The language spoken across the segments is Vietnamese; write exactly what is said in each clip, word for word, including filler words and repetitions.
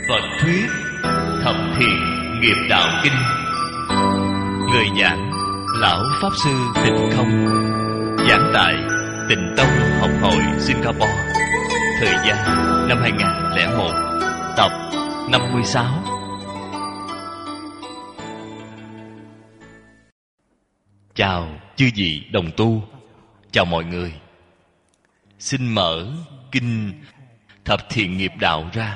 Phật thuyết Thập Thiện Nghiệp Đạo Kinh. Người giảng Lão Pháp Sư Tịnh Không, giảng tại Tịnh Tông Học Hội Singapore. Thời gian năm hai nghìn lẻ một. Tập năm mươi sáu. Chào chư vị đồng tu, chào mọi người. Xin mở kinh Thập Thiện Nghiệp Đạo ra,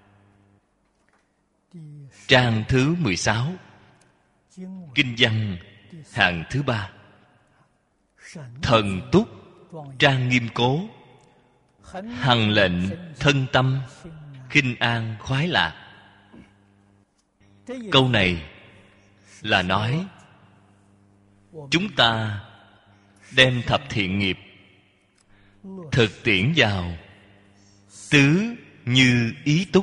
trang thứ mười sáu, kinh văn hạng thứ ba. Thần túc trang nghiêm cố, hằng lệnh thân tâm, khinh an khoái lạc. Câu này là nói chúng ta đem thập thiện nghiệp thực tiễn vào tứ như ý túc.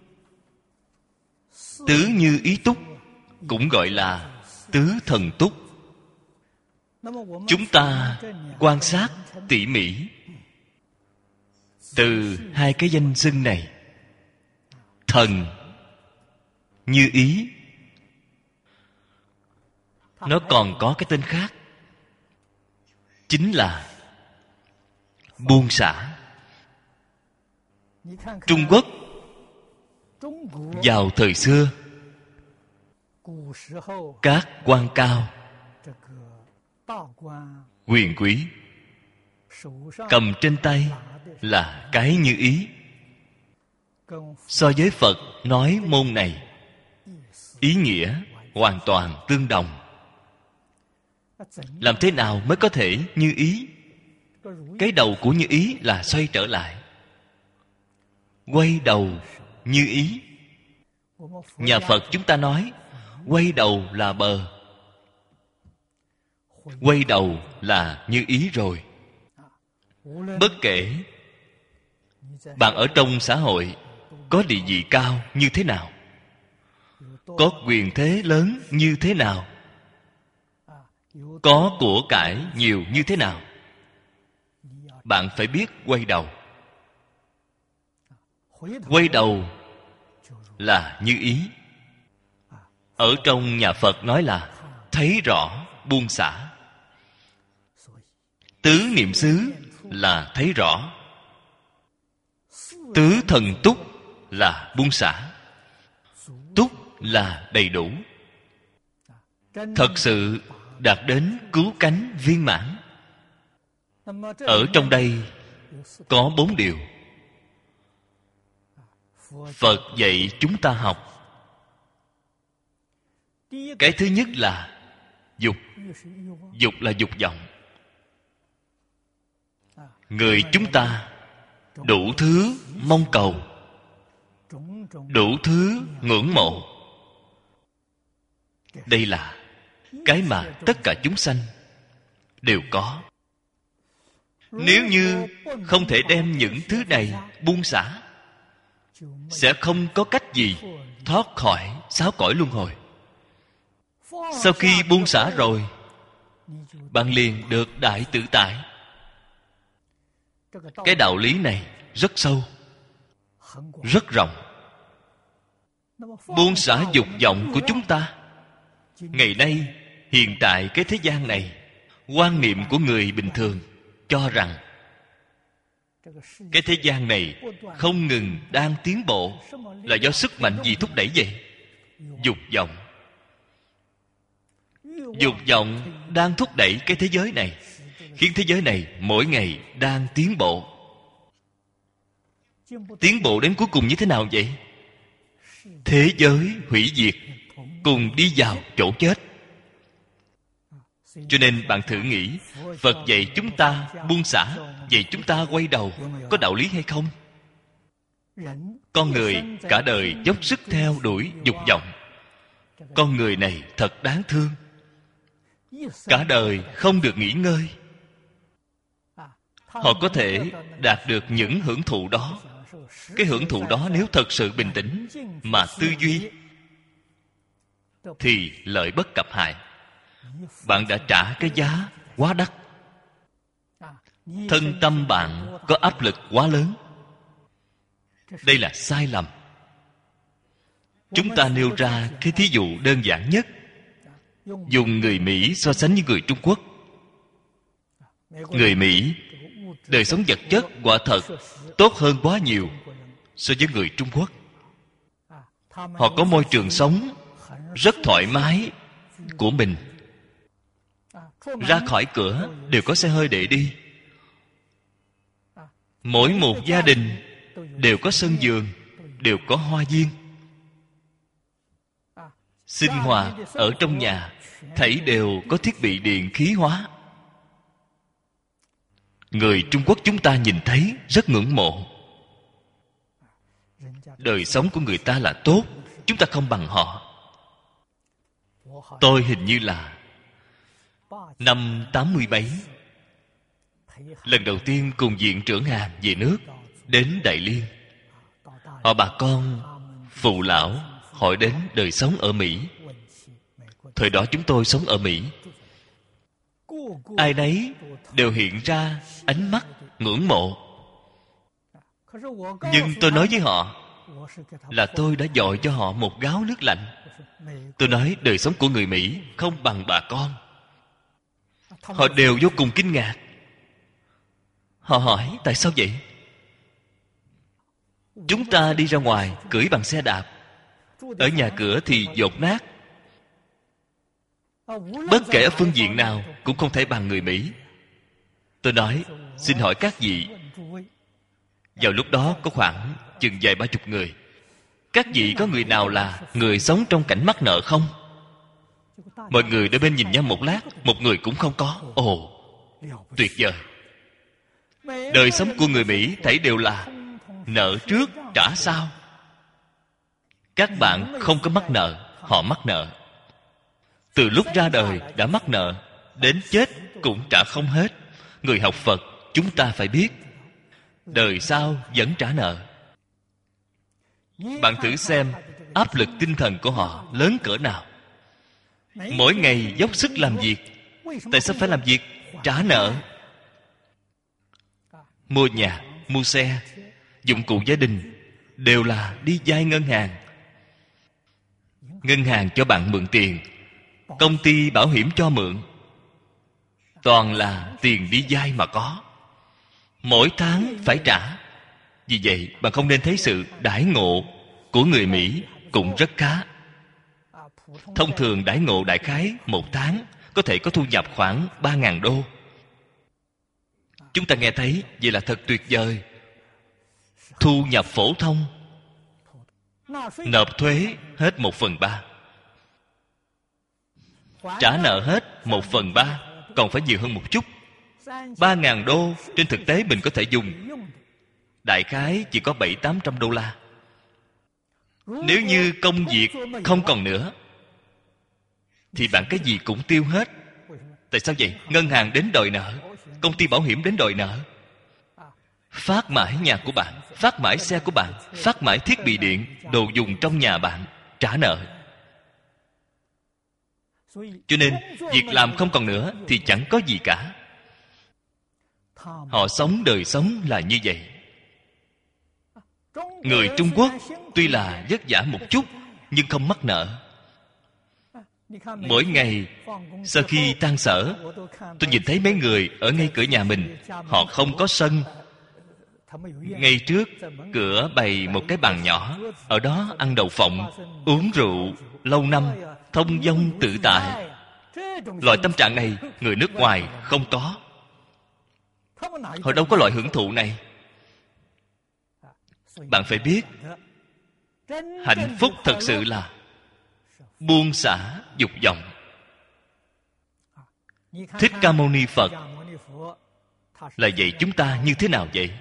Tứ như ý túc cũng gọi là tứ thần túc. Chúng ta quan sát tỉ mỉ từ hai cái danh xưng này, thần như ý, nó còn có cái tên khác, chính là buông xả. Trung Quốc vào thời xưa, các quan cao, quyền quý cầm trên tay là cái như ý. So với Phật nói môn này, ý nghĩa hoàn toàn tương đồng. Làm thế nào mới có thể như ý? Cái đầu của như ý là xoay trở lại, quay đầu như ý. Nhà Phật chúng ta nói quay đầu là bờ, quay đầu là như ý rồi. Bất kể bạn ở trong xã hội có địa vị cao như thế nào, có quyền thế lớn như thế nào, có của cải nhiều như thế nào, bạn phải biết quay đầu. Quay đầu là như ý. Ở trong nhà Phật nói là thấy rõ buông xả. Tứ niệm xứ là thấy rõ, tứ thần túc là buông xả. Túc là đầy đủ, thật sự đạt đến cứu cánh viên mãn. Ở trong đây có bốn điều Phật dạy chúng ta học. Cái thứ nhất là dục. Dục là dục vọng. Người chúng ta đủ thứ mong cầu, đủ thứ ngưỡng mộ. Đây là cái mà tất cả chúng sanh đều có. Nếu như không thể đem những thứ này buông xả, sẽ không có cách gì thoát khỏi sáu cõi luân hồi. Sau khi buông xả rồi, bạn liền được đại tự tại. Cái đạo lý này rất sâu, rất rộng. Buông xả dục vọng của chúng ta. Ngày nay, hiện tại cái thế gian này, quan niệm của người bình thường cho rằng cái thế gian này không ngừng đang tiến bộ. Là do sức mạnh gì thúc đẩy vậy? Dục vọng. Dục vọng đang thúc đẩy cái thế giới này, khiến thế giới này mỗi ngày đang tiến bộ. Tiến bộ đến cuối cùng như thế nào vậy? Thế giới hủy diệt, cùng đi vào chỗ chết. Cho nên bạn thử nghĩ, Phật dạy chúng ta buông xả, dạy chúng ta quay đầu, có đạo lý hay không? Con người cả đời dốc sức theo đuổi dục vọng. Con người này thật đáng thương. Cả đời không được nghỉ ngơi. Họ có thể đạt được những hưởng thụ đó. Cái hưởng thụ đó nếu thật sự bình tĩnh mà tư duy, thì lợi bất cập hại. Bạn đã trả cái giá quá đắt. Thân tâm bạn có áp lực quá lớn. Đây là sai lầm. Chúng ta nêu ra cái thí dụ đơn giản nhất, dùng người Mỹ so sánh với người Trung Quốc. Người Mỹ đời sống vật chất quả thật tốt hơn quá nhiều so với người Trung Quốc. Họ có môi trường sống rất thoải mái của mình. Ra khỏi cửa đều có xe hơi để đi. Mỗi một gia đình đều có sân vườn, đều có hoa viên. Sinh hoạt ở trong nhà thảy đều có thiết bị điện khí hóa. Người Trung Quốc chúng ta nhìn thấy rất ngưỡng mộ. Đời sống của người ta là tốt, chúng ta không bằng họ. Tôi hình như là năm tám mươi bảy, lần đầu tiên cùng viện trưởng Hàn về nước, đến Đại Liên. Họ bà con phụ lão hỏi đến đời sống ở Mỹ. Thời đó chúng tôi sống ở Mỹ. Ai nấy đều hiện ra ánh mắt ngưỡng mộ. Nhưng tôi nói với họ là tôi đã dội cho họ một gáo nước lạnh. Tôi nói đời sống của người Mỹ không bằng bà con. Họ đều vô cùng kinh ngạc. Họ hỏi tại sao vậy? Chúng ta đi ra ngoài cưỡi bằng xe đạp, ở nhà cửa thì dột nát. Bất kể ở phương diện nào cũng không thể bằng người Mỹ. Tôi nói xin hỏi các vị. Vào lúc đó có khoảng chừng vài ba chục người. Các vị có người nào là người sống trong cảnh mắc nợ không? Mọi người đôi bên nhìn nhau một lát, một người cũng không có. Ồ, tuyệt vời. Đời sống của người Mỹ thảy đều là nợ trước trả sau. Các bạn không có mắc nợ, họ mắc nợ. Từ lúc ra đời đã mắc nợ, đến chết cũng trả không hết. Người học Phật chúng ta phải biết, đời sau vẫn trả nợ. Bạn thử xem áp lực tinh thần của họ lớn cỡ nào. Mỗi ngày dốc sức làm việc. Tại sao phải làm việc? Trả nợ. Mua nhà, mua xe, dụng cụ gia đình đều là đi vay ngân hàng. Ngân hàng cho bạn mượn tiền, công ty bảo hiểm cho mượn, toàn là tiền đi vay mà có. Mỗi tháng phải trả. Vì vậy bạn không nên thấy sự đãi ngộ của người Mỹ cũng rất khá. Thông thường đãi ngộ đại khái một tháng có thể có thu nhập khoảng ba ngàn đô. Chúng ta nghe thấy vậy là thật tuyệt vời. Thu nhập phổ thông, nộp thuế hết một phần ba, trả nợ hết một phần ba, còn phải nhiều hơn một chút. Ba ngàn đô trên thực tế mình có thể dùng đại khái chỉ có bảy tám trăm đô la. Nếu như công việc không còn nữa thì bạn cái gì cũng tiêu hết. Tại sao vậy? Ngân hàng đến đòi nợ, công ty bảo hiểm đến đòi nợ, phát mãi nhà của bạn, phát mãi xe của bạn, phát mãi thiết bị điện, đồ dùng trong nhà bạn, trả nợ. Cho nên việc làm không còn nữa thì chẳng có gì cả. Họ sống đời sống là như vậy. Người Trung Quốc tuy là vất vả một chút nhưng không mắc nợ. Mỗi ngày sau khi tan sở, tôi nhìn thấy mấy người ở ngay cửa nhà mình. Họ không có sân. Ngay trước cửa bày một cái bàn nhỏ, ở đó ăn đậu phộng, uống rượu lâu năm, thông dong tự tại. Loại tâm trạng này người nước ngoài không có. Họ đâu có loại hưởng thụ này. Bạn phải biết, hạnh phúc thật sự là buông xả dục vọng. Thích Ca Mâu Ni Phật là dạy chúng ta như thế nào vậy?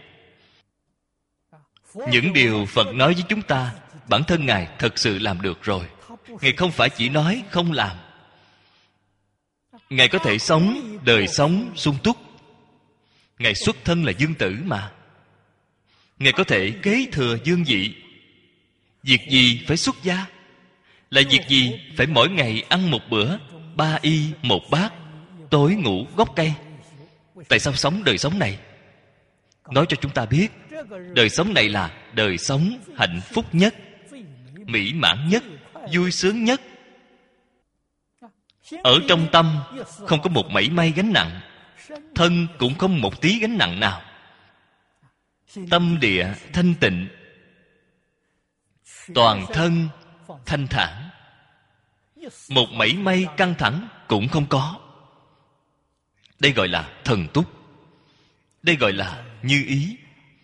Những điều Phật nói với chúng ta, bản thân Ngài thật sự làm được rồi. Ngài không phải chỉ nói không làm. Ngài có thể sống đời sống sung túc. Ngài xuất thân là dương tử mà. Ngài có thể kế thừa dương vị. Việc gì phải xuất gia? Là việc gì phải mỗi ngày ăn một bữa, ba y một bát, tối ngủ gốc cây? Tại sao sống đời sống này? Nói cho chúng ta biết, đời sống này là đời sống hạnh phúc nhất, mỹ mãn nhất, vui sướng nhất. Ở trong tâm không có một mảy may gánh nặng, thân cũng không một tí gánh nặng nào. Tâm địa thanh tịnh, toàn thân thanh thản, một mảy may căng thẳng cũng không có. Đây gọi là thần túc. Đây gọi là như ý.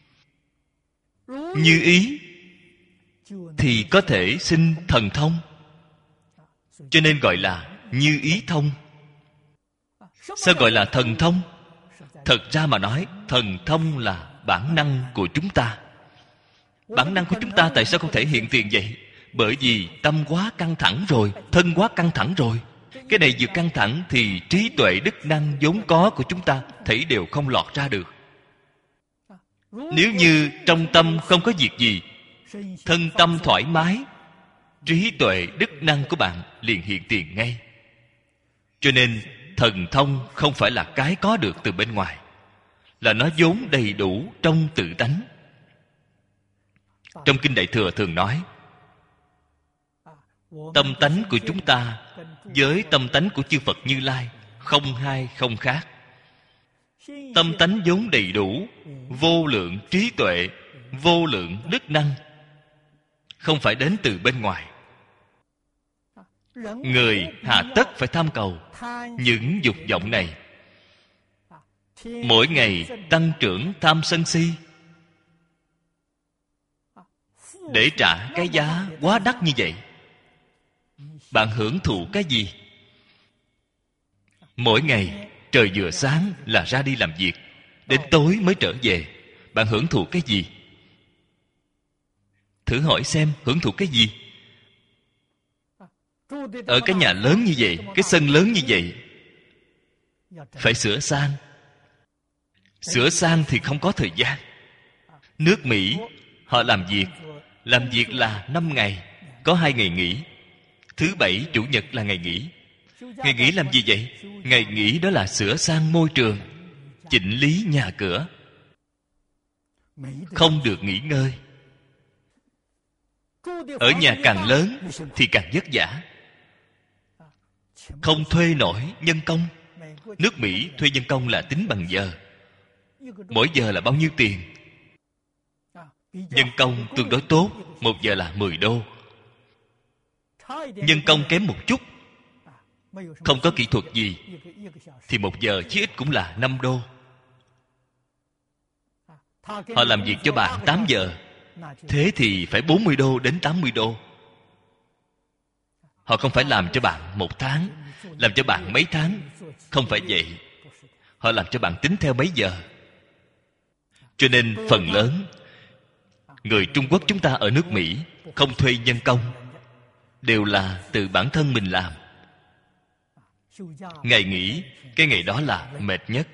Như ý thì có thể sinh thần thông, cho nên gọi là như ý thông. Sao gọi là thần thông? Thật ra mà nói, thần thông là bản năng của chúng ta. Bản năng của chúng ta tại sao không thể hiện tiền vậy? Bởi vì tâm quá căng thẳng rồi, thân quá căng thẳng rồi. Cái này vừa căng thẳng thì trí tuệ đức năng vốn có của chúng ta thấy đều không lọt ra được. Nếu như trong tâm không có việc gì, thân tâm thoải mái, trí tuệ đức năng của bạn liền hiện tiền ngay. Cho nên thần thông không phải là cái có được từ bên ngoài, là nó vốn đầy đủ trong tự tánh. Trong Kinh Đại Thừa thường nói, tâm tánh của chúng ta với tâm tánh của chư Phật Như Lai không hai không khác. Tâm tánh vốn đầy đủ, vô lượng trí tuệ, vô lượng đức năng, không phải đến từ bên ngoài. Người hà tất phải tham cầu những dục vọng này, mỗi ngày tăng trưởng tham sân si, để trả cái giá quá đắt như vậy. Bạn hưởng thụ cái gì? Mỗi ngày trời vừa sáng là ra đi làm việc, đến tối mới trở về. Bạn hưởng thụ cái gì? Thử hỏi xem hưởng thụ cái gì? Ở cái nhà lớn như vậy, cái sân lớn như vậy, phải sửa sang. Sửa sang thì không có thời gian. Nước Mỹ họ làm việc, làm việc là năm ngày, có hai ngày nghỉ. Thứ bảy, chủ nhật là ngày nghỉ. Ngày nghỉ làm gì vậy? Ngày nghỉ đó là sửa sang môi trường, chỉnh lý nhà cửa. Không được nghỉ ngơi. Ở nhà càng lớn thì càng vất vả, không thuê nổi nhân công. Nước Mỹ thuê nhân công là tính bằng giờ. Mỗi giờ là bao nhiêu tiền? Nhân công tương đối tốt, một giờ là mười đô. Nhân công kém một chút, không có kỹ thuật gì, thì một giờ chí ít cũng là năm đô. Họ làm việc cho bạn tám giờ, thế thì phải bốn mươi đô đến tám mươi đô. Họ không phải làm cho bạn một tháng, làm cho bạn mấy tháng. Không phải vậy. Họ làm cho bạn tính theo mấy giờ. Cho nên phần lớn người Trung Quốc chúng ta ở nước Mỹ không thuê nhân công, đều là từ bản thân mình làm. Ngày nghỉ, cái ngày đó là mệt nhất.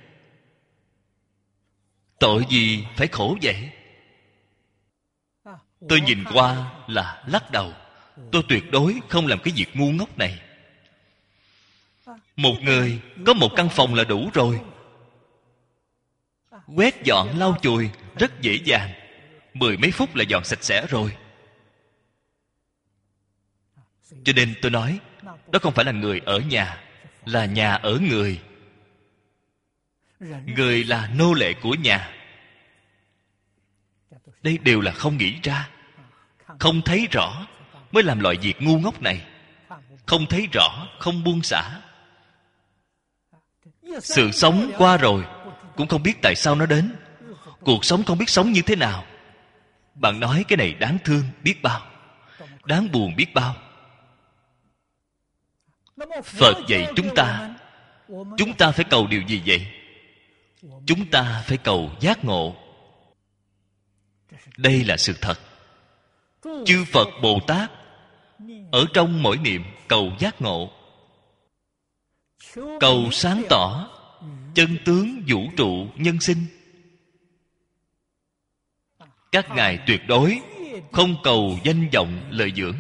Tội gì phải khổ vậy? Tôi nhìn qua là lắc đầu. Tôi tuyệt đối không làm cái việc ngu ngốc này. Một người có một căn phòng là đủ rồi. Quét dọn lau chùi rất dễ dàng, mười mấy phút là dọn sạch sẽ rồi. Cho nên tôi nói, đó không phải là người ở nhà, là nhà ở người. Người là nô lệ của nhà. Đây đều là không nghĩ ra, không thấy rõ mới làm loại việc ngu ngốc này. Không thấy rõ, không buông xả. Sự sống qua rồi cũng không biết tại sao nó đến. Cuộc sống không biết sống như thế nào. Bạn nói cái này đáng thương biết bao, đáng buồn biết bao. Phật dạy chúng ta, chúng ta phải cầu điều gì vậy? Chúng ta phải cầu giác ngộ. Đây là sự thật. Chư Phật Bồ Tát ở trong mỗi niệm cầu giác ngộ, cầu sáng tỏ chân tướng vũ trụ nhân sinh. Các ngài tuyệt đối không cầu danh vọng lợi dưỡng,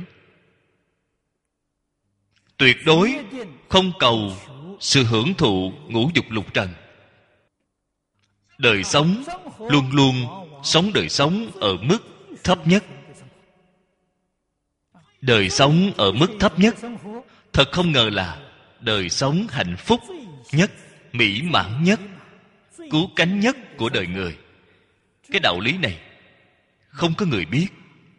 tuyệt đối không cầu sự hưởng thụ ngũ dục lục trần. Đời sống luôn luôn sống đời sống ở mức thấp nhất. đời sống ở mức thấp nhất, thật không ngờ là đời sống hạnh phúc nhất, mỹ mãn nhất, cứu cánh nhất của đời người. Cái đạo lý này không có người biết.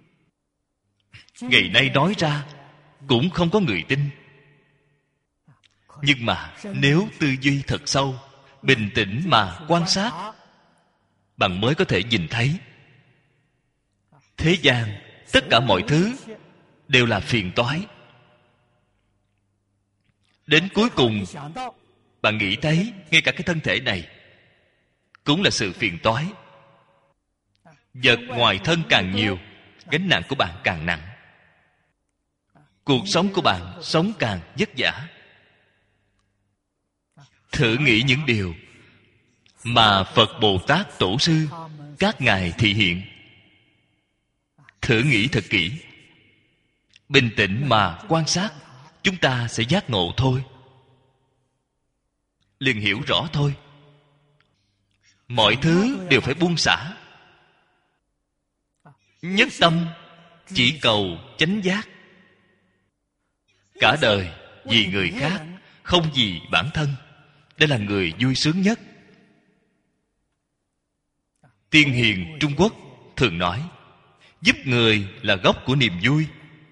Ngày nay nói ra cũng không có người tin. Nhưng mà nếu tư duy thật sâu, bình tĩnh mà quan sát, bạn mới có thể nhìn thấy thế gian tất cả mọi thứ đều là phiền toái. Đến cuối cùng bạn nghĩ thấy ngay cả cái thân thể này cũng là sự phiền toái. Vật ngoài thân càng nhiều, gánh nặng của bạn càng nặng. Cuộc sống của bạn sống càng vất vả. Thử nghĩ những điều mà Phật Bồ Tát Tổ sư các ngài thị hiện. Thử nghĩ thật kỹ, bình tĩnh mà quan sát, chúng ta sẽ giác ngộ thôi, liền hiểu rõ thôi. Mọi thứ đều phải buông xả, nhất tâm chỉ cầu chánh giác. Cả đời vì người khác, không vì bản thân. Đây là người vui sướng nhất. Tiên hiền Trung Quốc thường nói, giúp người là gốc của niềm vui.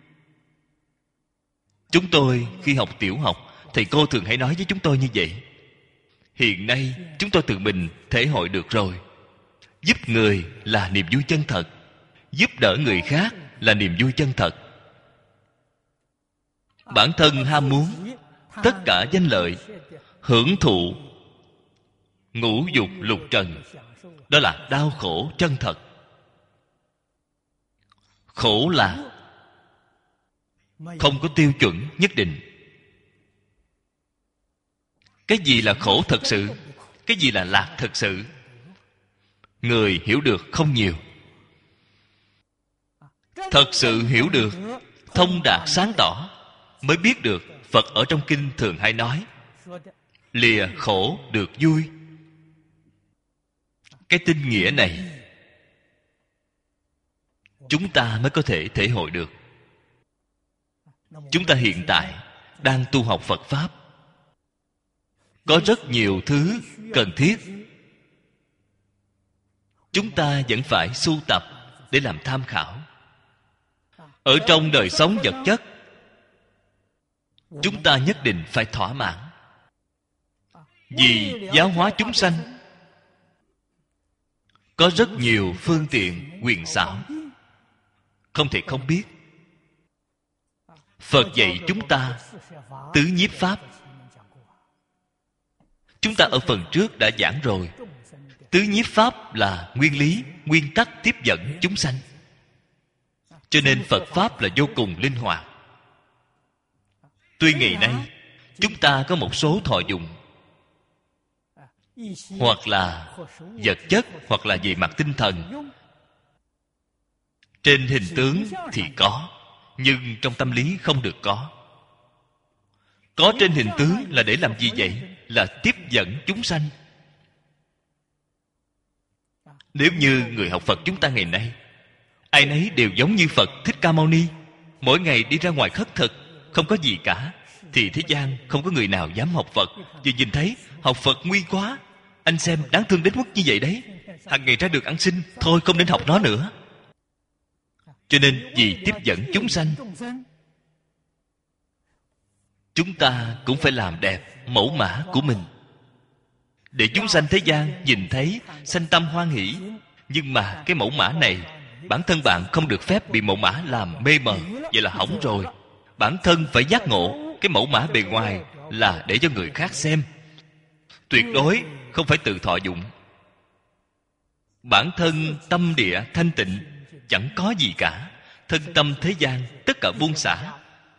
Chúng tôi khi học tiểu học, thầy cô thường hay nói với chúng tôi như vậy. Hiện nay chúng tôi tự mình thể hội được rồi. Giúp người là niềm vui chân thật, giúp đỡ người khác là niềm vui chân thật. Bản thân ham muốn tất cả danh lợi, hưởng thụ ngũ dục lục trần, đó là đau khổ chân thật. Khổ là không có tiêu chuẩn nhất định. Cái gì là khổ thật sự, cái gì là lạc thật sự, người hiểu được không nhiều. Thật sự hiểu được, thông đạt sáng tỏ, mới biết được Phật ở trong kinh thường hay nói, lìa khổ được vui. Cái tinh nghĩa này chúng ta mới có thể thể hội được. Chúng ta hiện tại đang tu học Phật Pháp, có rất nhiều thứ cần thiết, chúng ta vẫn phải sưu tập để làm tham khảo. Ở trong đời sống vật chất, chúng ta nhất định phải thỏa mãn. Vì giáo hóa chúng sanh, có rất nhiều phương tiện quyền xảo, không thể không biết. Phật dạy chúng ta tứ nhiếp pháp. Chúng ta ở phần trước đã giảng rồi. Tứ nhiếp pháp là nguyên lý, nguyên tắc tiếp dẫn chúng sanh. Cho nên Phật Pháp là vô cùng linh hoạt. Tuy ngày nay chúng ta có một số thọ dụng, hoặc là vật chất, hoặc là về mặt tinh thần. Trên hình tướng thì có, nhưng trong tâm lý không được có. Có trên hình tướng là để làm gì vậy? Là tiếp dẫn chúng sanh. Nếu như người học Phật chúng ta ngày nay, ai nấy đều giống như Phật Thích Ca Mâu Ni, mỗi ngày đi ra ngoài khất thực, không có gì cả, thì thế gian không có người nào dám học Phật. Vì nhìn thấy học Phật nguy quá, anh xem đáng thương đến mức như vậy đấy, hàng ngày ra được ăn xin, thôi không nên học nó nữa. Cho nên vì tiếp dẫn chúng sanh, chúng ta cũng phải làm đẹp mẫu mã của mình, để chúng sanh thế gian nhìn thấy sanh tâm hoan hỷ. Nhưng mà cái mẫu mã này, bản thân bạn không được phép bị mẫu mã làm mê mờ, vậy là hỏng rồi. Bản thân phải giác ngộ. Cái mẫu mã bề ngoài là để cho người khác xem, tuyệt đối không phải tự thọ dụng. Bản thân tâm địa thanh tịnh, chẳng có gì cả, thân tâm thế gian tất cả buông xả,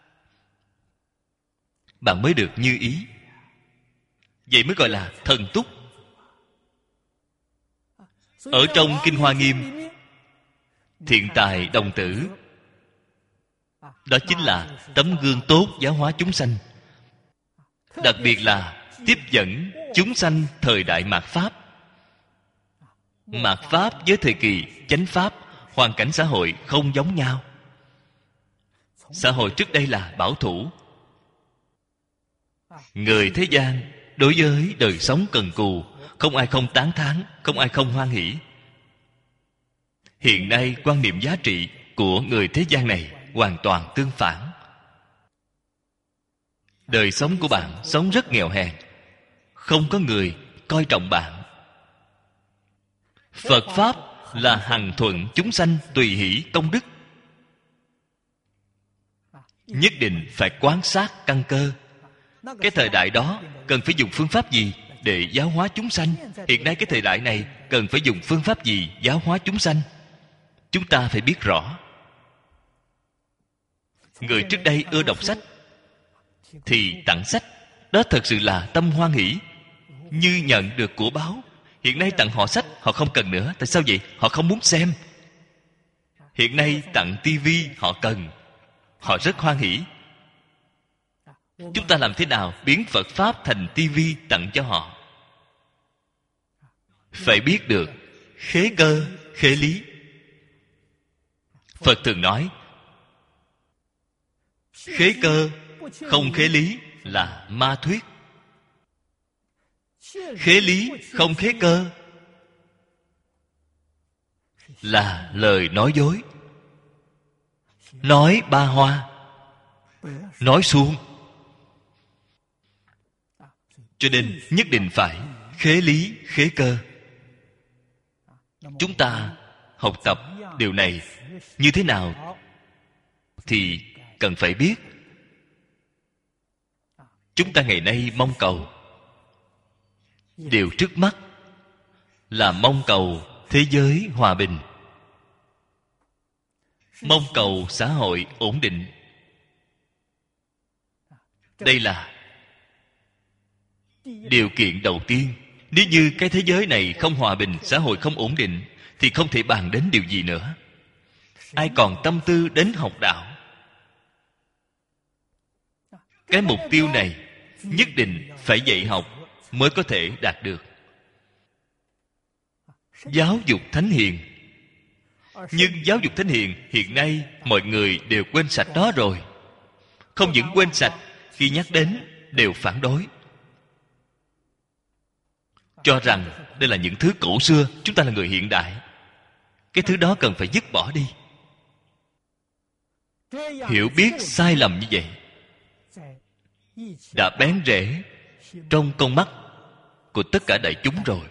bạn mới được như ý. Vậy mới gọi là thần túc. Ở trong Kinh Hoa Nghiêm, thiện tài đồng tử, đó chính là tấm gương tốt giáo hóa chúng sanh. Đặc biệt là tiếp dẫn chúng sanh thời đại mạt Pháp. Mạt Pháp với thời kỳ chánh Pháp, hoàn cảnh xã hội không giống nhau. Xã hội trước đây là bảo thủ. Người thế gian đối với đời sống cần cù, không ai không tán thán, không ai không hoan hỷ. Hiện nay quan niệm giá trị của người thế gian này hoàn toàn tương phản. Đời sống của bạn sống rất nghèo hèn, không có người coi trọng bạn. Phật Pháp là hằng thuận chúng sanh tùy hỷ công đức. Nhất định phải quan sát căn cơ. Cái thời đại đó cần phải dùng phương pháp gì để giáo hóa chúng sanh? Hiện nay cái thời đại này cần phải dùng phương pháp gì giáo hóa chúng sanh? Chúng ta phải biết rõ. Người trước đây ưa đọc sách thì tặng sách, đó thật sự là tâm hoan hỷ, như nhận được của báo. Hiện nay tặng họ sách, họ không cần nữa. Tại sao vậy? Họ không muốn xem. Hiện nay tặng tivi, họ cần, họ rất hoan hỷ. Chúng ta làm thế nào biến Phật Pháp thành tivi tặng cho họ? Phải biết được khế cơ, khế lý. Phật thường nói khế cơ không khế lý là ma thuyết. Khế lý không khế cơ là lời nói dối. Nói ba hoa, nói suông. Cho nên nhất định phải khế lý, khế cơ. Chúng ta học tập điều này như thế nào thì cần phải biết. Chúng ta ngày nay mong cầu điều trước mắt là mong cầu thế giới hòa bình, mong cầu xã hội ổn định. Đây là điều kiện đầu tiên. Nếu như cái thế giới này không hòa bình, xã hội không ổn định, thì không thể bàn đến điều gì nữa. Ai còn tâm tư đến học đạo? Cái mục tiêu này nhất định phải dạy học mới có thể đạt được. Giáo dục thánh hiền. Nhưng giáo dục thánh hiền hiện nay mọi người đều quên sạch đó rồi. Không những quên sạch, khi nhắc đến đều phản đối, cho rằng đây là những thứ cổ xưa, chúng ta là người hiện đại. Cái thứ đó cần phải dứt bỏ đi. Hiểu biết sai lầm như vậy đã bén rễ trong con mắt của tất cả đại chúng rồi.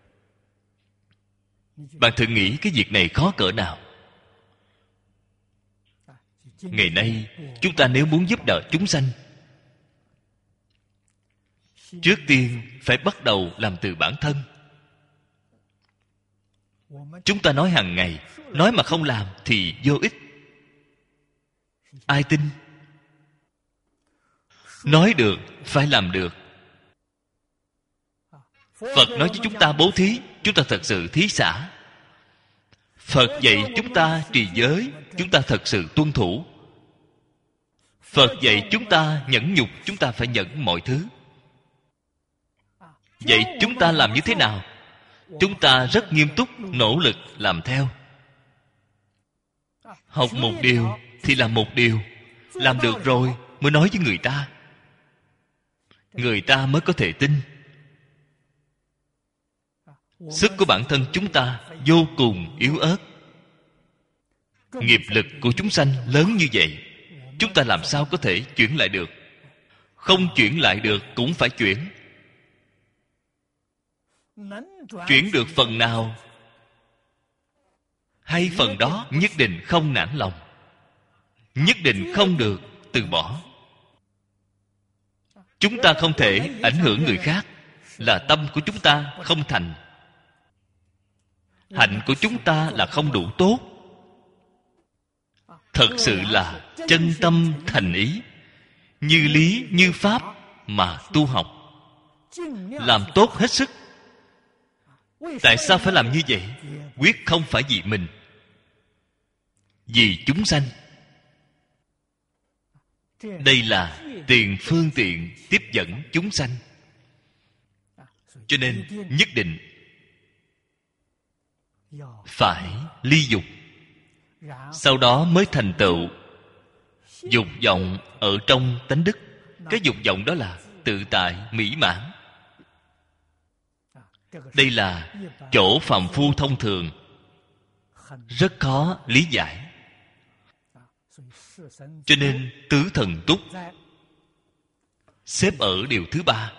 Bạn thử nghĩ cái việc này khó cỡ nào. Ngày nay chúng ta nếu muốn giúp đỡ chúng sanh, trước tiên phải bắt đầu làm từ bản thân. Chúng ta nói hàng ngày, nói mà không làm thì vô ích. Ai tin? Nói được phải làm được. Phật nói với chúng ta bố thí, chúng ta thật sự thí xả. Phật dạy chúng ta trì giới, chúng ta thật sự tuân thủ. Phật dạy chúng ta nhẫn nhục, chúng ta phải nhẫn mọi thứ. Vậy chúng ta làm như thế nào? Chúng ta rất nghiêm túc, nỗ lực làm theo. Học một điều thì làm một điều. Làm được rồi mới nói với người ta, người ta mới có thể tin. Sức của bản thân chúng ta vô cùng yếu ớt. Nghiệp lực của chúng sanh lớn như vậy, chúng ta làm sao có thể chuyển lại được? Không chuyển lại được cũng phải chuyển. Chuyển được phần nào hay phần đó nhất định không nản lòng, nhất định không được từ bỏ. Chúng ta không thể ảnh hưởng người khác, là tâm của chúng ta không thành, hạnh của chúng ta là không đủ tốt. Thật sự là chân tâm thành ý, như lý như pháp mà tu học, làm tốt hết sức. Tại sao phải làm như vậy? Quyết không phải vì mình, vì chúng sanh. Đây là tiền phương tiện tiếp dẫn chúng sanh. Cho nên nhất định phải ly dục, sau đó mới thành tựu dục vọng ở trong tánh đức. Cái dục vọng đó là tự tại, mỹ mãn. Đây là chỗ phàm phu thông thường rất khó lý giải. Cho nên tứ thần túc xếp ở điều thứ ba.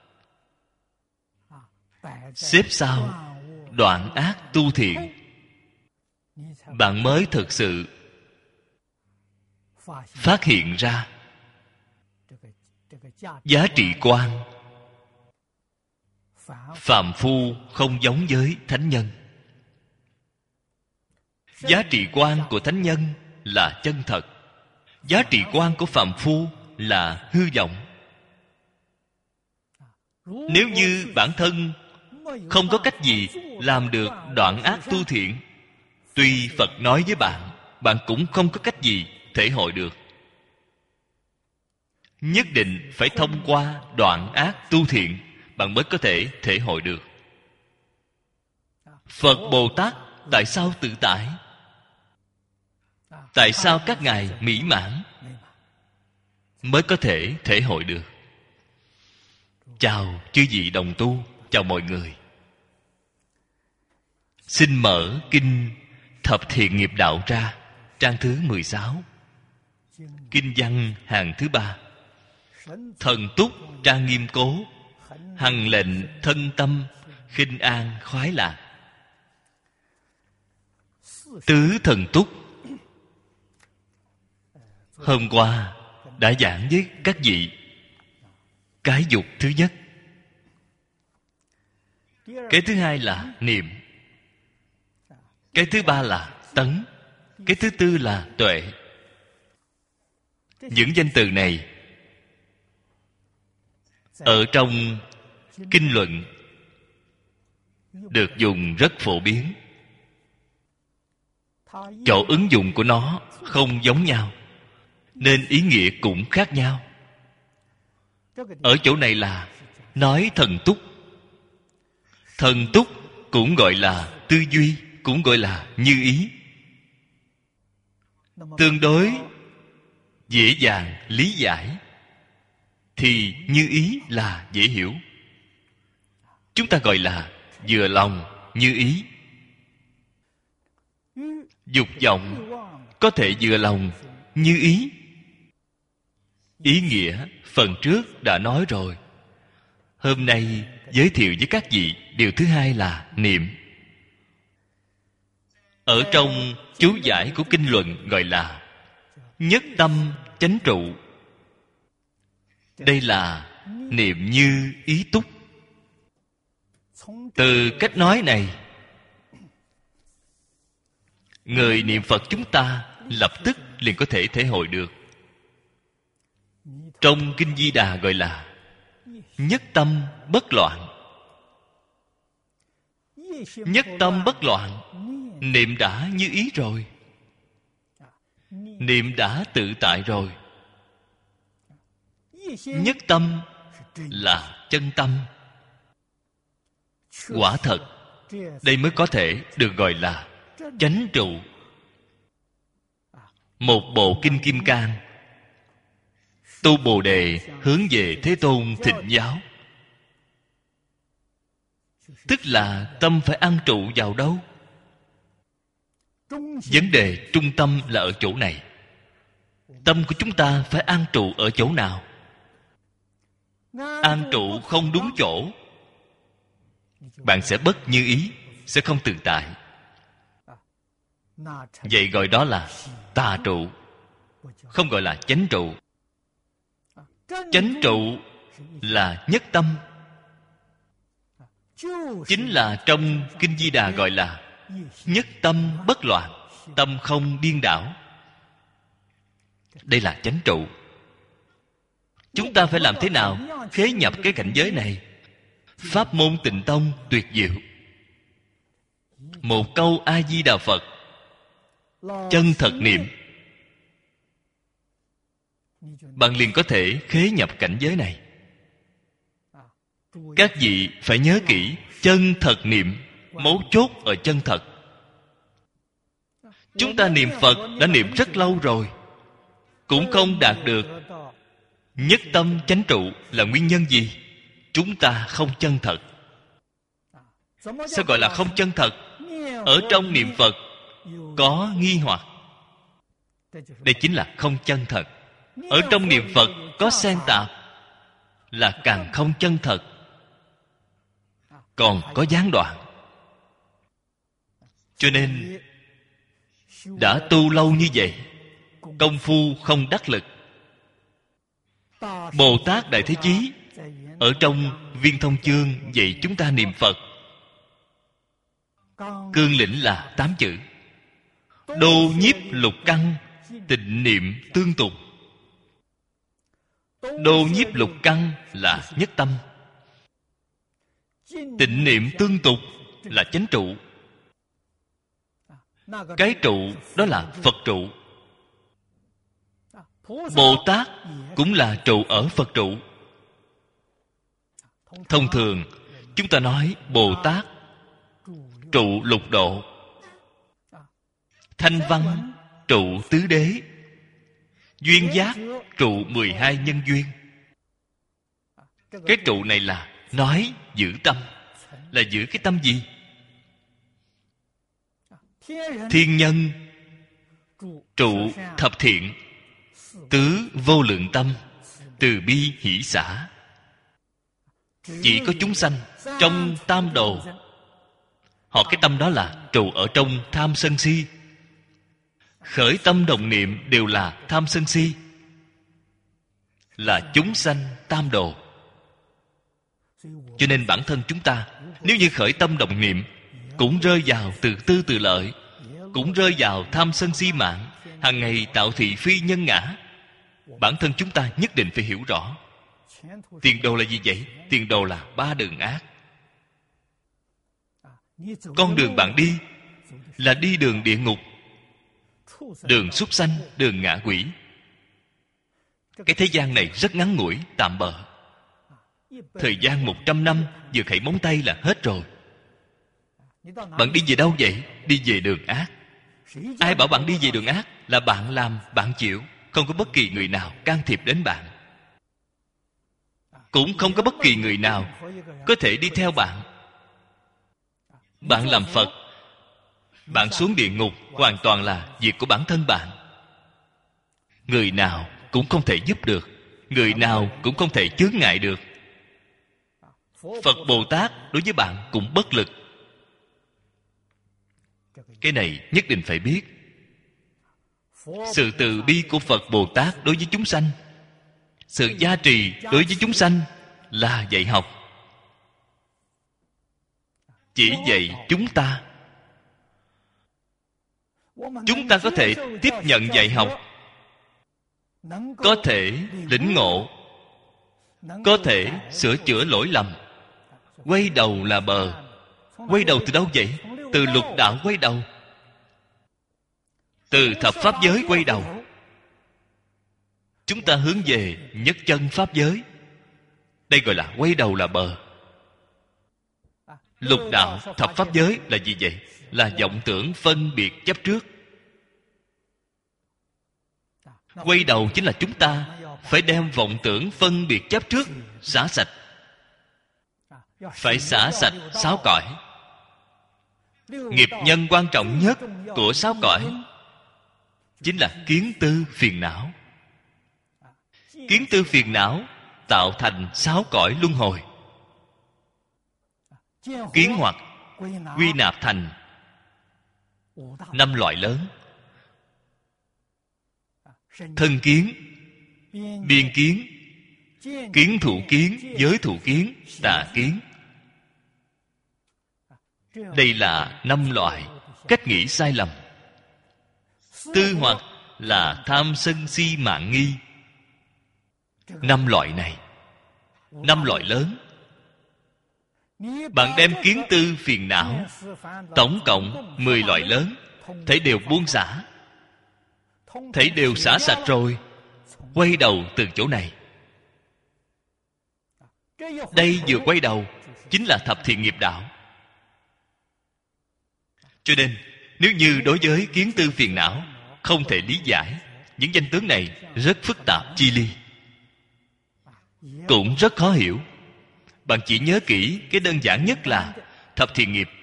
Xếp sau đoạn ác tu thiện, bạn mới thực sự phát hiện ra giá trị quan phàm phu không giống với thánh nhân. Giá trị quan của thánh nhân là chân thật, giá trị quan của phàm phu là hư vọng. Nếu như bản thân không có cách gì làm được đoạn ác tu thiện, tuy Phật nói với bạn, bạn cũng không có cách gì thể hội được. Nhất định phải thông qua đoạn ác tu thiện, bạn mới có thể thể hội được. Phật Bồ Tát tại sao tự tại? Tại sao các ngài mỹ mãn? Mới có thể thể hội được. Chào chư vị đồng tu, chào mọi người. Xin mở kinh Thập Thiện Nghiệp Đạo ra, trang thứ mười sáu, kinh văn hàng thứ ba. Thần túc trang nghiêm cố, hằng lệnh thân tâm, khinh an khoái lạc. Tứ thần túc hôm qua đã giảng với các vị cái dục thứ nhất. Cái thứ hai là niệm. Cái thứ ba là tấn. Cái thứ tư là tuệ. Những danh từ này ở trong kinh luận được dùng rất phổ biến. Chỗ ứng dụng của nó không giống nhau, nên ý nghĩa cũng khác nhau. Ở chỗ này là nói thần túc. Thần túc cũng gọi là tư duy, cũng gọi là như ý. Tương đối dễ dàng lý giải thì như ý là dễ hiểu. Chúng ta gọi là vừa lòng như ý. Dục vọng có thể vừa lòng như ý. Ý nghĩa phần trước đã nói rồi. Hôm nay giới thiệu với các vị điều thứ hai là niệm. Ở trong chú giải của kinh luận gọi là nhất tâm chánh trụ. Đây là niệm như ý túc. Từ cách nói này, người niệm Phật chúng ta lập tức liền có thể thể hội được. Trong kinh Di Đà gọi là nhất tâm bất loạn. Nhất tâm bất loạn, niệm đã như ý rồi, niệm đã tự tại rồi. Nhất tâm là chân tâm. Quả thật, đây mới có thể được gọi là chánh trụ. Một bộ kinh Kim Cang tu Bồ Đề hướng về Thế Tôn thịnh giáo, tức là tâm phải an trụ vào đâu? Vấn đề trung tâm là ở chỗ này. Tâm của chúng ta phải an trụ ở chỗ nào? An trụ không đúng chỗ, bạn sẽ bất như ý, sẽ không tự tại. Vậy gọi đó là tà trụ, không gọi là chánh trụ. Chánh trụ là nhất tâm. Chính là trong kinh Di Đà gọi là nhất tâm bất loạn, tâm không điên đảo. Đây là chánh trụ. Chúng ta phải làm thế nào khế nhập cái cảnh giới này? Pháp môn Tịnh Tông tuyệt diệu. Một câu A Di Đà Phật, chân thật niệm, bạn liền có thể khế nhập cảnh giới này. Các vị phải nhớ kỹ, chân thật niệm, mấu chốt ở chân thật. Chúng ta niệm Phật đã niệm rất lâu rồi, cũng không đạt được nhất tâm chánh trụ. Là nguyên nhân gì? Chúng ta không chân thật. Sao gọi là không chân thật? Ở trong niệm Phật có nghi hoặc, đây chính là không chân thật. Ở trong niệm Phật có xen tạp, là càng không chân thật, còn có gián đoạn. Cho nên đã tu lâu như vậy, công phu không đắc lực. Bồ Tát Đại Thế Chí ở trong Viên Thông Chương dạy chúng ta niệm Phật, cương lĩnh là tám chữ: đô nhiếp lục căn, tịnh niệm tương tục. Đô nhiếp lục căn là nhất tâm, tịnh niệm tương tục là chánh trụ. Cái trụ đó là Phật trụ. Bồ Tát cũng là trụ ở Phật trụ. Thông thường chúng ta nói Bồ Tát trụ lục độ, Thanh Văn trụ tứ đế, Duyên Giác trụ mười hai nhân duyên. Cái trụ này là nói giữ tâm. Là giữ cái tâm gì? Thiên nhân trụ thập thiện, tứ vô lượng tâm, từ bi hỷ xả. Chỉ có chúng sanh trong tam đồ, họ cái tâm đó là trụ ở trong tham sân si. Khởi tâm động niệm đều là tham sân si, là chúng sanh tam đồ. Cho nên bản thân chúng ta nếu như khởi tâm động niệm cũng rơi vào từ tư tự lợi, cũng rơi vào tham sân si mạng, hàng ngày tạo thị phi nhân ngã. Bản thân chúng ta nhất định phải hiểu rõ tiền đồ là gì vậy? Tiền đồ là ba đường ác. Con đường bạn đi là đi đường địa ngục, đường súc sanh, đường ngạ quỷ. Cái thế gian này rất ngắn ngủi, tạm bợ. Thời gian một trăm năm vừa khẩy móng tay là hết rồi. Bạn đi về đâu vậy? Đi về đường ác. Ai bảo bạn đi về đường ác? Là bạn làm, bạn chịu. Không có bất kỳ người nào can thiệp đến bạn, cũng không có bất kỳ người nào có thể đi theo bạn. Bạn làm Phật, bạn xuống địa ngục hoàn toàn là việc của bản thân bạn. Người nào cũng không thể giúp được, người nào cũng không thể chướng ngại được. Phật Bồ Tát đối với bạn cũng bất lực. Cái này nhất định phải biết. Sự từ bi của Phật Bồ Tát đối với chúng sanh, sự gia trì đối với chúng sanh là dạy học. Chỉ dạy chúng ta. Chúng ta có thể tiếp nhận dạy học, có thể lĩnh ngộ, có thể sửa chữa lỗi lầm. Quay đầu là bờ. Quay đầu từ đâu vậy? Từ lục đạo quay đầu, từ thập pháp giới quay đầu. Chúng ta hướng về nhất chân pháp giới. Đây gọi là quay đầu là bờ. Lục đạo thập pháp giới là gì vậy? Là vọng tưởng phân biệt chấp trước. Quay đầu chính là chúng ta phải đem vọng tưởng phân biệt chấp trước xả sạch. Phải xả sạch sáu cõi. Nghiệp nhân quan trọng nhất của sáu cõi chính là kiến tư phiền não. Kiến tư phiền não tạo thành sáu cõi luân hồi. Kiến hoặc quy nạp thành năm loại lớn: thân kiến, biên kiến, kiến thủ kiến, giới thủ kiến, tà kiến. Đây là năm loại cách nghĩ sai lầm. Tư hoặc là tham sân si mạng nghi. Năm loại này, năm loại lớn. Bạn đem kiến tư phiền não, tổng cộng mười loại lớn, thấy đều buông xả, thấy đều xả sạch rồi, quay đầu từ chỗ này. Đây vừa quay đầu chính là thập thiện nghiệp đạo. Cho nên nếu như đối với kiến tư phiền não không thể lý giải, Những danh tướng này rất phức tạp chi ly, cũng rất khó hiểu. Bạn chỉ nhớ kỹ cái đơn giản nhất là thập thiện nghiệp.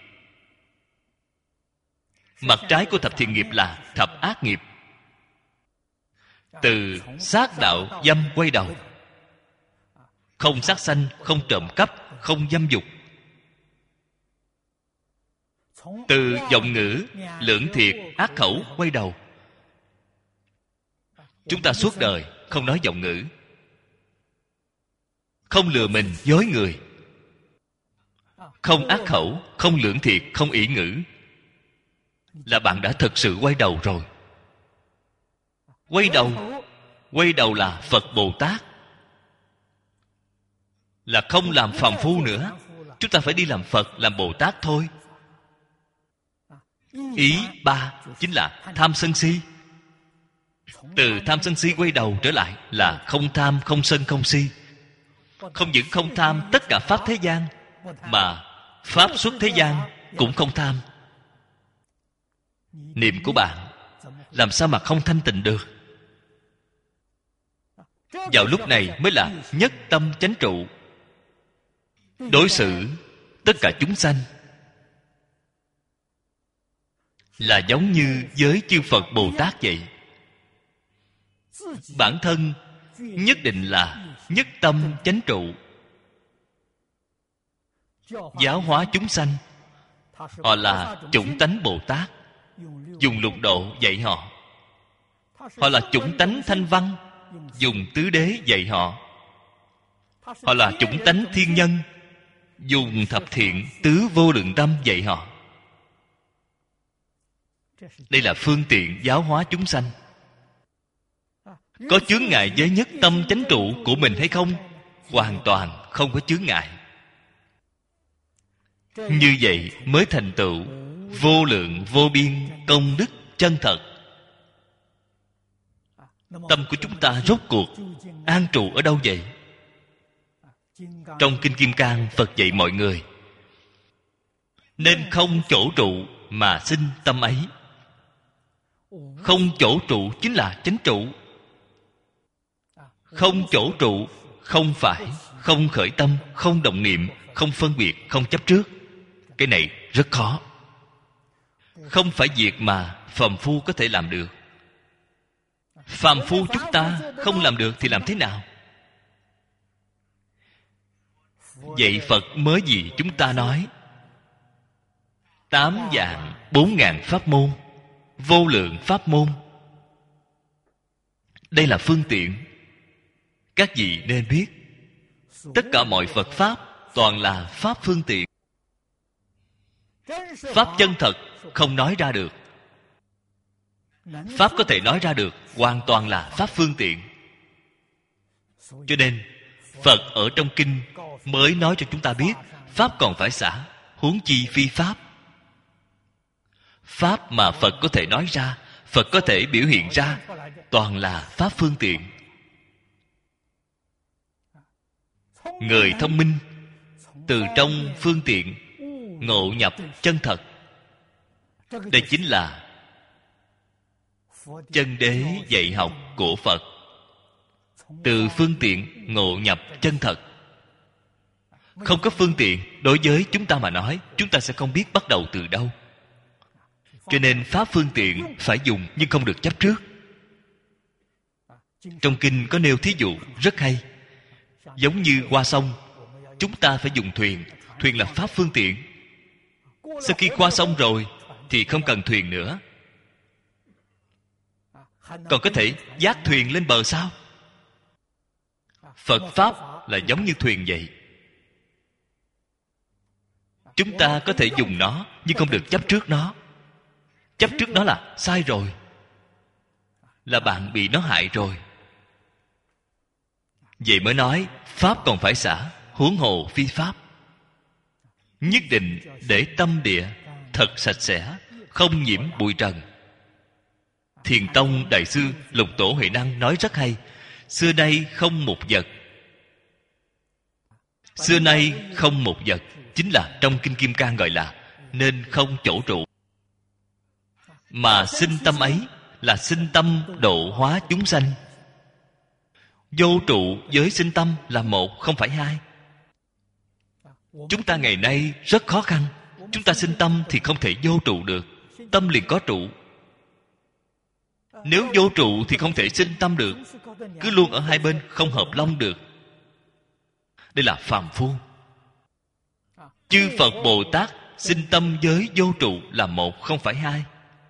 Mặt trái của thập thiện nghiệp là thập ác nghiệp. Từ sát đạo dâm quay đầu. Không sát sanh, không trộm cắp, không dâm dục. Từ vọng ngữ, lưỡng thiệt, ác khẩu quay đầu. Chúng ta suốt đời không nói vọng ngữ, không lừa mình dối người, không ác khẩu, không lưỡng thiệt, không ỷ ngữ, là bạn đã thực sự quay đầu rồi. Quay đầu, quay đầu là Phật Bồ Tát, là không làm phàm phu nữa. Chúng ta phải đi làm Phật, làm Bồ Tát thôi. Ý ba chính là tham sân si. Từ tham sân si quay đầu trở lại là không tham, không sân, không si. Không những không tham tất cả pháp thế gian, mà pháp xuất thế gian cũng không tham. Niệm của bạn làm sao mà không thanh tịnh được? Vào lúc này mới là nhất tâm chánh trụ, đối xử tất cả chúng sanh là giống như với chư Phật Bồ Tát vậy. Bản thân nhất định là nhất tâm chánh trụ, giáo hóa chúng sanh. Họ là chủng tánh Bồ Tát, dùng lục độ dạy họ. Họ là chủng tánh thanh văn, dùng tứ đế dạy họ. Họ là chủng tánh thiên nhân, dùng thập thiện tứ vô lượng tâm dạy họ. Đây là phương tiện giáo hóa chúng sanh. Có chướng ngại với nhất tâm chánh trụ của mình hay không? Hoàn toàn không có chướng ngại. Như vậy mới thành tựu vô lượng vô biên công đức chân thật. Tâm của chúng ta rốt cuộc an trụ ở đâu vậy? Trong Kinh Kim Cang, Phật dạy mọi người nên không chỗ trụ mà sinh tâm ấy. Không chỗ trụ chính là chánh trụ. Không chỗ trụ không phải không khởi tâm, không động niệm, không phân biệt, không chấp trước. Cái này rất khó. Không phải việc mà phàm phu có thể làm được. Phàm phu chúng ta không làm được thì làm thế nào? Vậy Phật mới gì chúng ta nói tám vạn bốn ngàn pháp môn, vô lượng pháp môn. Đây là phương tiện. Các vị nên biết, tất cả mọi Phật Pháp toàn là Pháp phương tiện. Pháp chân thật không nói ra được. Pháp có thể nói ra được hoàn toàn là Pháp phương tiện. Cho nên Phật ở trong kinh mới nói cho chúng ta biết Pháp còn phải xả, huống chi phi Pháp. Pháp mà Phật có thể nói ra, Phật có thể biểu hiện ra, toàn là Pháp phương tiện. Người thông minh từ trong phương tiện ngộ nhập chân thật. Đây chính là chân đế dạy học của Phật. Từ phương tiện ngộ nhập chân thật. Không có phương tiện, đối với chúng ta mà nói, chúng ta sẽ không biết bắt đầu từ đâu. Cho nên pháp phương tiện phải dùng, nhưng không được chấp trước. Trong kinh có nêu thí dụ rất hay. Giống như qua sông, chúng ta phải dùng thuyền. Thuyền là pháp phương tiện. Sau khi qua sông rồi thì không cần thuyền nữa. Còn có thể vác thuyền lên bờ sao? Phật Pháp là giống như thuyền vậy. Chúng ta có thể dùng nó, nhưng không được chấp trước nó. Chấp trước nó là sai rồi, là bạn bị nó hại rồi. Vậy mới nói Pháp còn phải xả, huống hồ phi Pháp. Nhất định để tâm địa thật sạch sẽ, không nhiễm bụi trần. Thiền Tông Đại sư Lục Tổ Huệ Năng nói rất hay. Xưa nay không một vật. Xưa nay không một vật chính là trong Kinh Kim Cang gọi là nên không chỗ trụ. Mà sinh tâm ấy là sinh tâm độ hóa chúng sanh. Vô trụ với sinh tâm là một, không phải hai. Chúng ta ngày nay rất khó khăn. Chúng ta sinh tâm thì không thể vô trụ được. Tâm liền có trụ. Nếu vô trụ thì không thể sinh tâm được. Cứ luôn ở hai bên, không hợp long được. Đây là phàm phu. Chư Phật Bồ Tát sinh tâm với vô trụ là một, không phải hai.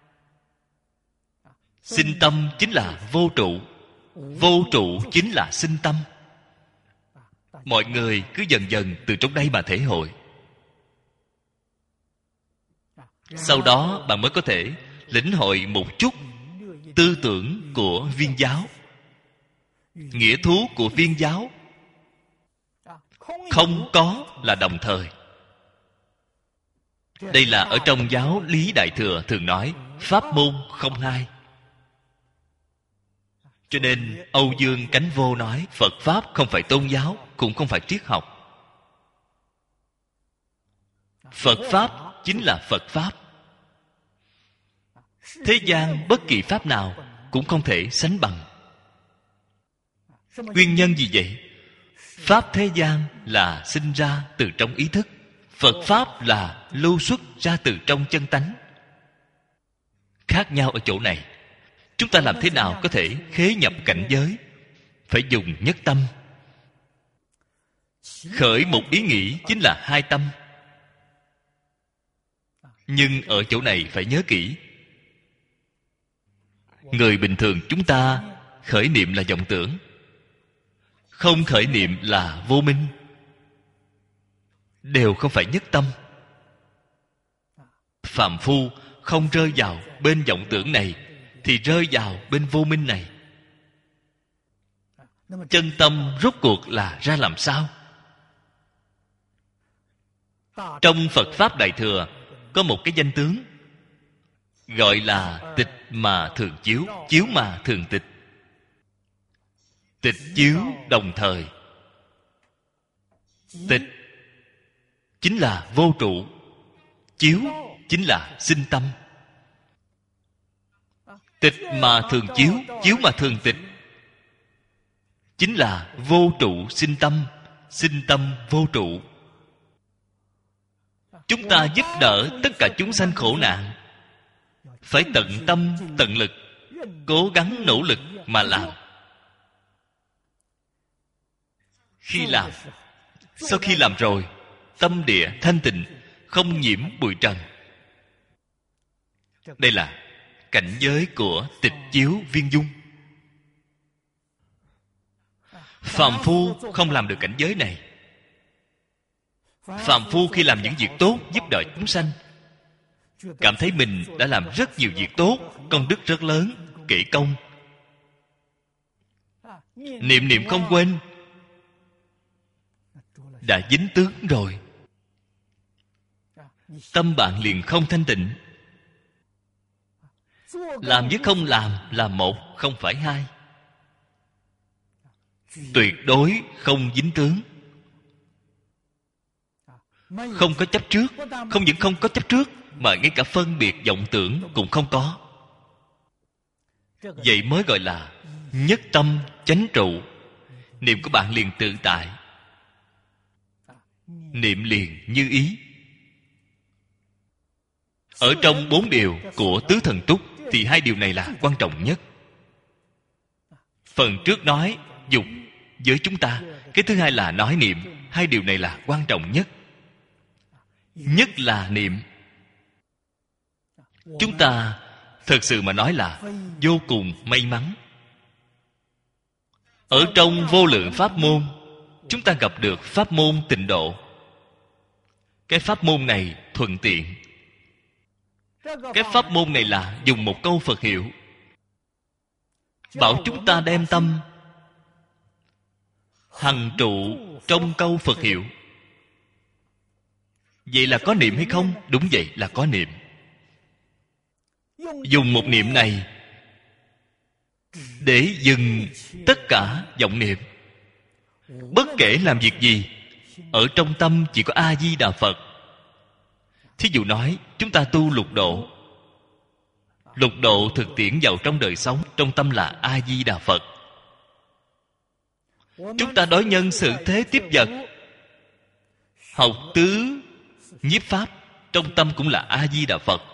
Sinh tâm chính là vô trụ. Vô trụ chính là sinh tâm. Mọi người cứ dần dần từ trong đây mà thể hội. Sau đó bạn mới có thể lĩnh hội một chút tư tưởng của viên giáo. Nghĩa thú của viên giáo không có là đồng thời. Đây là ở trong giáo lý Đại Thừa thường nói pháp môn không hai. Cho nên Âu Dương Cánh Vô nói Phật Pháp không phải tôn giáo, cũng không phải triết học. Phật Pháp chính là Phật Pháp. Thế gian bất kỳ Pháp nào cũng không thể sánh bằng. Nguyên nhân gì vậy? Pháp thế gian là sinh ra từ trong ý thức. Phật Pháp là lưu xuất ra từ trong chân tánh. Khác nhau ở chỗ này. Chúng ta làm thế nào có thể khế nhập cảnh giới? Phải dùng nhất tâm. Khởi một ý nghĩ chính là hai tâm. Nhưng ở chỗ này phải nhớ kỹ. Người bình thường chúng ta khởi niệm là vọng tưởng. Không khởi niệm là vô minh. Đều không phải nhất tâm. Phàm phu không rơi vào bên vọng tưởng này thì rơi vào bên vô minh này. Chân tâm rốt cuộc là ra làm sao? Trong Phật Pháp Đại Thừa có một cái danh tướng gọi là tịch mà thường chiếu, chiếu mà thường tịch. Tịch chiếu đồng thời. Tịch chính là vô trụ, chiếu chính là sinh tâm. Tịch mà thường chiếu, chiếu mà thường tịch, chính là vô trụ sinh tâm, sinh tâm vô trụ. Chúng ta giúp đỡ tất cả chúng sanh khổ nạn, phải tận tâm tận lực, cố gắng nỗ lực mà làm. Khi làm, sau khi làm rồi, tâm địa thanh tịnh, không nhiễm bụi trần. Đây là cảnh giới của tịch chiếu viên dung. Phàm phu không làm được cảnh giới này. Phàm phu khi làm những việc tốt giúp đỡ chúng sanh, cảm thấy mình đã làm rất nhiều việc tốt, công đức rất lớn, kỹ công. Niệm niệm không quên, đã dính tướng rồi. Tâm bạn liền không thanh tịnh. Làm với không làm là một, không phải hai. Tuyệt đối không dính tướng. Không có chấp trước. Không những không có chấp trước, mà ngay cả phân biệt vọng tưởng cũng không có. Vậy mới gọi là nhất tâm chánh trụ. Niệm của bạn liền tự tại. Niệm liền như ý. Ở trong bốn điều của tứ thần túc thì hai điều này là quan trọng nhất. Phần trước nói dục với chúng ta, cái thứ hai là nói niệm. Hai điều này là quan trọng nhất. Nhất là niệm. Chúng ta thật sự mà nói là vô cùng may mắn. Ở trong vô lượng pháp môn, chúng ta gặp được pháp môn tịnh độ. Cái pháp môn này thuận tiện. Cái pháp môn này là dùng một câu Phật hiệu, bảo chúng ta đem tâm hằng trụ trong câu Phật hiệu. Vậy là có niệm hay không? Đúng vậy, là có niệm. Dùng một niệm này để dừng tất cả vọng niệm. Bất kể làm việc gì, ở trong tâm chỉ có A-di-đà Phật. Thí dụ nói chúng ta tu lục độ. lục độ thực tiễn vào trong đời sống, trong tâm là A Di Đà Phật. Chúng ta đối nhân xử thế tiếp vật, học tứ nhiếp pháp, trong tâm cũng là A Di Đà Phật.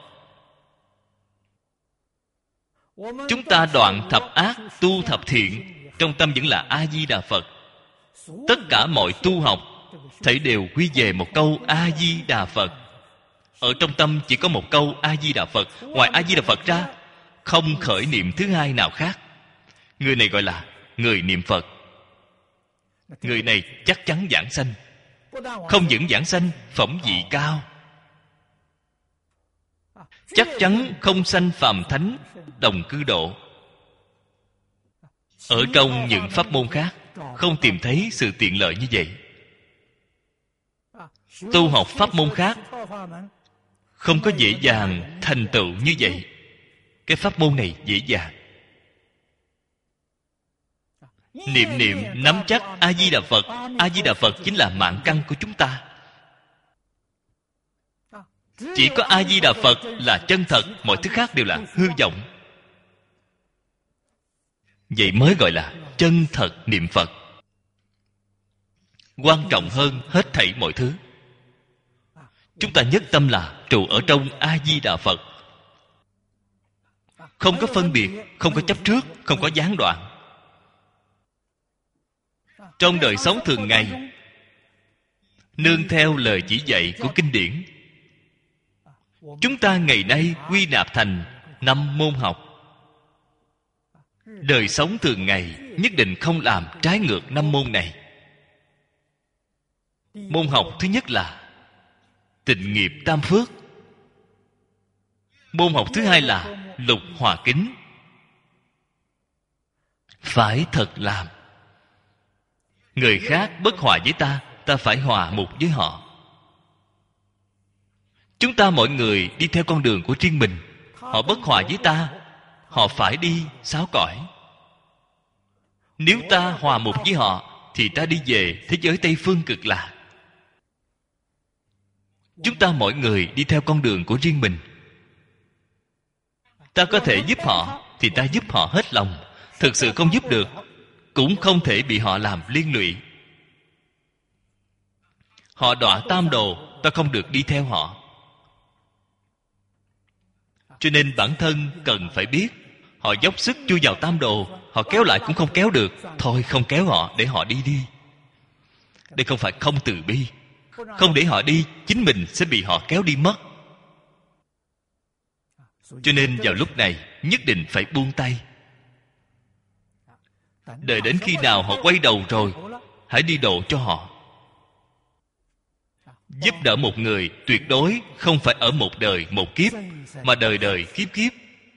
Chúng ta đoạn thập ác, tu thập thiện, trong tâm vẫn là A Di Đà Phật. Tất cả mọi tu học thảy đều quy về một câu A Di Đà Phật. Ở trong tâm chỉ có một câu A Di Đà Phật. Ngoài A Di Đà Phật ra, không khởi niệm thứ hai nào khác. Người này gọi là người niệm Phật. Người này chắc chắn vãng sanh. Không những vãng sanh, phẩm vị cao, chắc chắn không sanh phàm thánh đồng cư độ. Ở trong những pháp môn khác không tìm thấy sự tiện lợi như vậy. Tu học pháp môn khác không có dễ dàng thành tựu như vậy. Cái pháp môn này dễ dàng. Niệm niệm nắm chắc A Di Đà Phật. A Di Đà Phật chính là mạng căn của chúng ta. Chỉ có A Di Đà Phật là chân thật, mọi thứ khác đều là hư vọng. Vậy mới gọi là chân thật niệm Phật. Quan trọng hơn hết thảy mọi thứ. Chúng ta nhất tâm là trụ ở trong A Di Đà Phật. Không có phân biệt, không có chấp trước, không có gián đoạn. Trong đời sống thường ngày, nương theo lời chỉ dạy của kinh điển, chúng ta ngày nay quy nạp thành năm môn học. Đời sống thường ngày nhất định không làm trái ngược năm môn này. Môn học thứ nhất là tịnh nghiệp tam phước. Môn học thứ hai là lục hòa kính. Phải thật làm. Người khác bất hòa với ta, ta phải hòa một với họ. Chúng ta mọi người đi theo con đường của riêng mình. Họ bất hòa với ta, họ phải đi sáu cõi. Nếu ta hòa một với họ, thì ta đi về thế giới Tây Phương Cực Lạc. Chúng ta mọi người đi theo con đường của riêng mình. Ta có thể giúp họ thì ta giúp họ hết lòng. Thực sự không giúp được, cũng không thể bị họ làm liên lụy. Họ đọa tam đồ, ta không được đi theo họ. Cho nên bản thân cần phải biết, họ dốc sức chui vào tam đồ, họ kéo lại cũng không kéo được. Thôi không kéo họ, để họ đi đi. Đây không phải không từ bi. Không để họ đi, chính mình sẽ bị họ kéo đi mất. Cho nên vào lúc này nhất định phải buông tay. Đợi đến khi nào họ quay đầu rồi, hãy đi độ cho họ. Giúp đỡ một người tuyệt đối không phải ở một đời một kiếp, mà đời đời kiếp kiếp.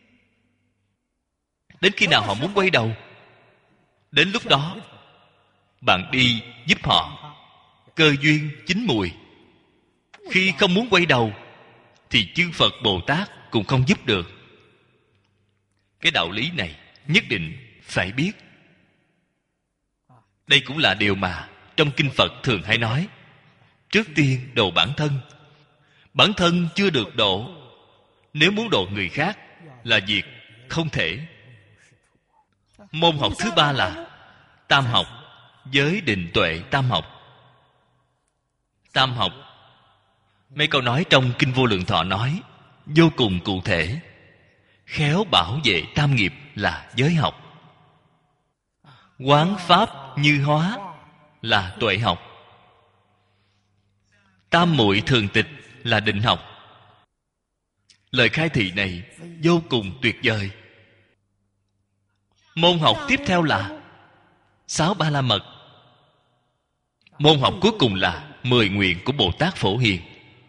Đến khi nào họ muốn quay đầu, đến lúc đó bạn đi giúp họ. Cơ duyên chín mùi. Khi không muốn quay đầu thì chư Phật Bồ Tát cũng không giúp được. Cái đạo lý này nhất định phải biết. Đây cũng là điều mà trong kinh Phật thường hay nói. Trước tiên độ bản thân. Bản thân chưa được độ, nếu muốn độ người khác là việc không thể. Môn học thứ ba là tam học. Giới định tuệ tam học. Tam học, mấy câu nói trong Kinh Vô Lượng Thọ nói vô cùng cụ thể. Khéo bảo vệ tam nghiệp là giới học. Quán pháp như hóa là tuệ học. Tam muội thường tịch là định học. Lời khai thị này vô cùng tuyệt vời. Môn học tiếp theo là sáu ba la mật. Môn học cuối cùng là mười nguyện của Bồ Tát Phổ Hiền.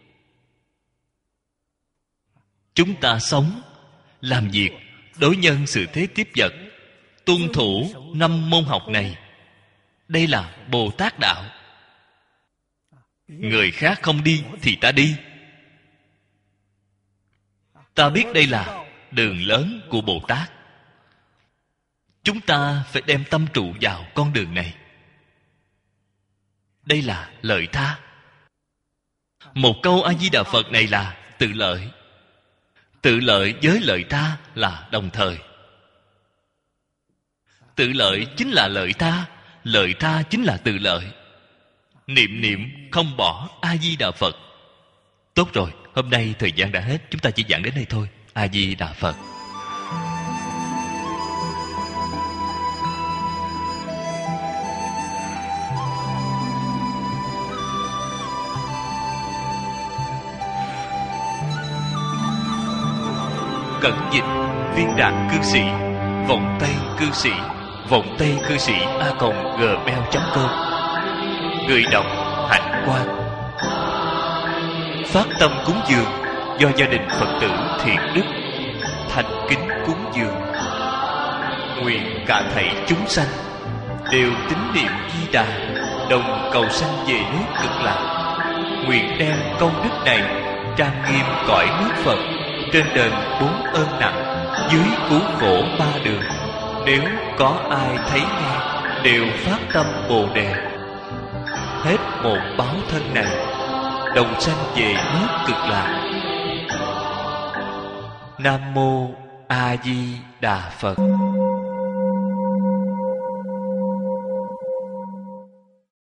Chúng ta sống, làm việc, đối nhân xử thế tiếp vật, tuân thủ năm môn học này. Đây là Bồ Tát đạo. Người khác không đi thì ta đi. Ta biết đây là đường lớn của Bồ Tát. Chúng ta phải đem tâm trụ vào con đường này. Đây là lợi tha. Một câu A Di Đà Phật này là tự lợi. Tự lợi với lợi ta là đồng thời. Tự lợi chính là lợi ta, lợi ta chính là tự lợi. Niệm niệm không bỏ A Di Đà Phật. Tốt rồi, hôm nay thời gian đã hết, chúng ta chỉ giảng đến đây thôi. A Di Đà Phật. Cẩn dịch viên đạt cư sĩ, vọng tây cư sĩ, vọng tây cư sĩ a còng gmail chấm com. Người đọc Hạnh Quang. Phát tâm cúng dường do gia đình Phật tử Thiện Đức thành kính cúng dường. Nguyện cả thảy chúng sanh đều tín niệm Di Đà, đồng cầu sanh về nước Cực Lạc. Nguyện đem công đức này trang nghiêm cõi nước Phật, trên đền bốn ơn nặng, dưới cứu khổ ba đường. Nếu có ai thấy nghe, đều phát tâm Bồ Đề. Hết một báo thân này, đồng sanh về nước Cực Lạc. Nam mô A Di Đà Phật.